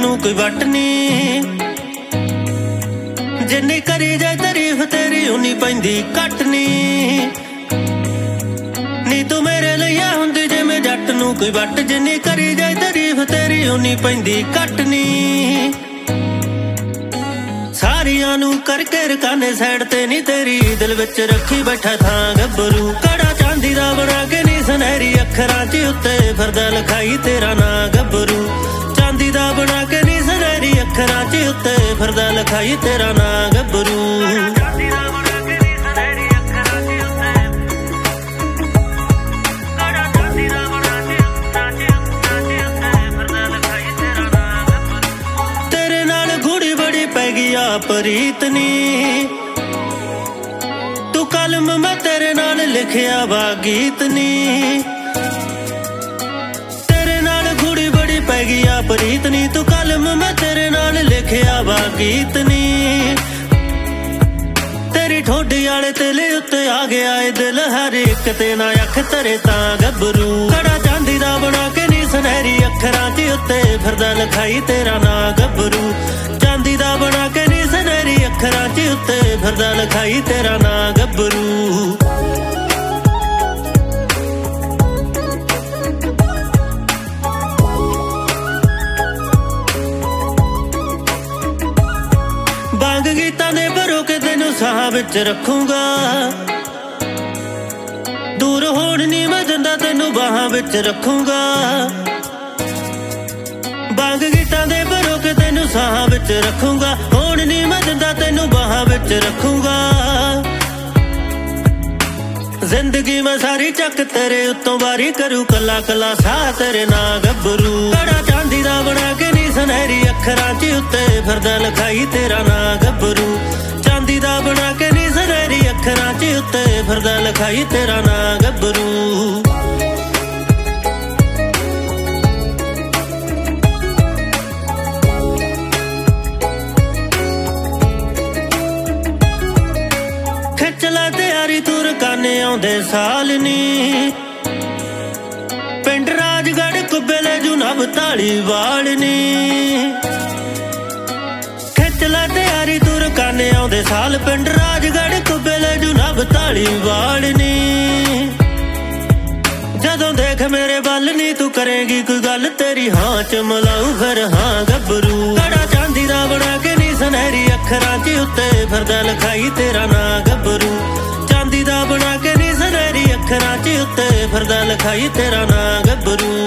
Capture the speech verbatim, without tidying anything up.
नूं कोई वट नी। जिन्नी करी जाए तारीफ तेरी उन्नी पैंदी घट नी। नी तू मेरे लिया हुंदी जिवें जट नूं कोई वट। जिन्नी करी जाए तारीफ तेरी उन्नी पैंदी घट नी। सारियां नूं करके रकाने साइड ते नी तेरी दिल विच रखी बैठा थां गब्बरू। कड़ा चांदी दा बना के नी सुनहरी अखरां च उत्ते फिरदा लिखाई तेरा नां गब्बरू। चांदी दा बना के नी सुनहरी अखरां च उत्ते फिरदा लिखाई तेरा नां गब्बरू। प्रीत नी तू कलम मैं तेरे नाल लिखिया वा गीत नी। तेरे नाल घुड़ी बड़ी पै गई प्रीत नी। तू कलम मैं तेरे नाल लिखिया वा गीत नी। तेरी ठोडी आले तेले उत्ते आ गया ए दिल हर एक ते ना अख तरे तां गब्बरू। कड़ा चांदी दा बना के नी सुनहरी अखरां च उत्ते फिरदा लिखाई तेरा नां गब्बरू। चांदी दा बना के नी सुनहरी अखरां च उत्ते फिरदा लिखाई तेरा नां गब्बरू। बांग गीतां दे भरो के तेनू साह विच रखूंगा। दूर होण नी मैं दिंदा तेनू बाहां विच रखूंगा। बांग गीतां दे भरो के तेनू साह विच रखूंगा। होण नी मैं दिंदा तेनू बाहां विच रखूंगा। जिंदगी मैं सारी चक तेरे उत्तों वारी करूं कला कला साह तेरे नां गब्बरू। कड़ा चांदी दा बना के नी सुनहरी अखरां च उत्ते फिरदा लिखाई तेरा नां गब्बरू। चांदी दा बना के नी सुनहरी अखरां च उत्ते फिरदा लिखाई तेरा नां गब्बरू। खिचला तैयारी तू रकाने आउंदे साल नी। पिंड राजगढ़ कुब्बे ले जू नभ धालीवाल नी। खिचला तैयारी तू रकाने आउंदे साल। पिंड राजगढ़ कुब्बे ले जू नभ धालीवाल नी। जदों देख मेरे बल नी तू करेगी कोई गल तेरी हां च मिलाऊं फिर हां गब्बरू। कड़ा चांदी दा बना के नी सुनहरी अखरां च उत्ते फिरदा लिखाई तेरा नां गब्बरू। चांदी दा बना के नी सुनहरी अखरां च उत्ते फिरदा लिखाई तेरा नां गब्बरू।